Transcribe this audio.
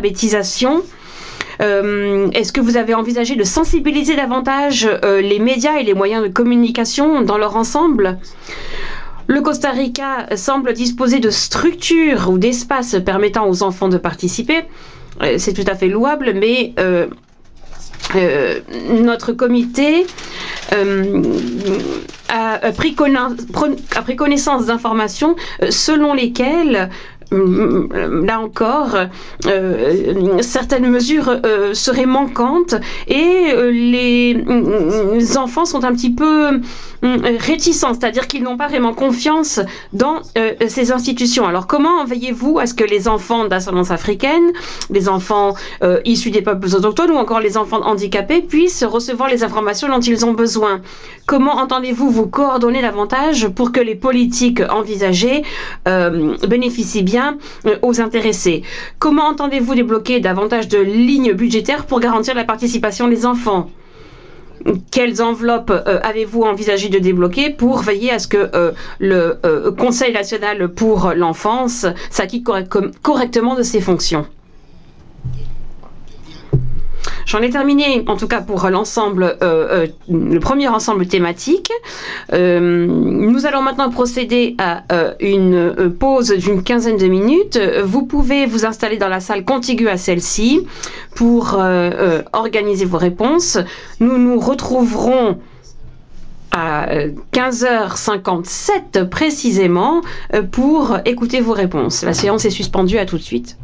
l'alphabétisation. Est-ce que vous avez envisagé de sensibiliser davantage les médias et les moyens de communication dans leur ensemble ? Le Costa Rica semble disposer de structures ou d'espaces permettant aux enfants de participer. C'est tout à fait louable, mais notre comité a pris connaissance d'informations selon lesquelles là encore, certaines mesures seraient manquantes et les enfants sont un petit peu réticents, c'est-à-dire qu'ils n'ont pas vraiment confiance dans ces institutions. Alors comment veillez-vous à ce que les enfants d'ascendance africaine, les enfants issus des peuples autochtones ou encore les enfants handicapés puissent recevoir les informations dont ils ont besoin ? Comment entendez-vous vous coordonner davantage pour que les politiques envisagées bénéficient bien aux intéressés? Comment entendez-vous débloquer davantage de lignes budgétaires pour garantir la participation des enfants? Quelles enveloppes avez-vous envisagé de débloquer pour veiller à ce que le Conseil national pour l'enfance s'acquitte correctement de ses fonctions? J'en ai terminé, en tout cas pour l'ensemble, le premier ensemble thématique. Nous allons maintenant procéder à une pause d'une quinzaine de minutes. Vous pouvez vous installer dans la salle contiguë à celle-ci pour organiser vos réponses. Nous nous retrouverons à 15h57 précisément pour écouter vos réponses. La séance est suspendue, à tout de suite.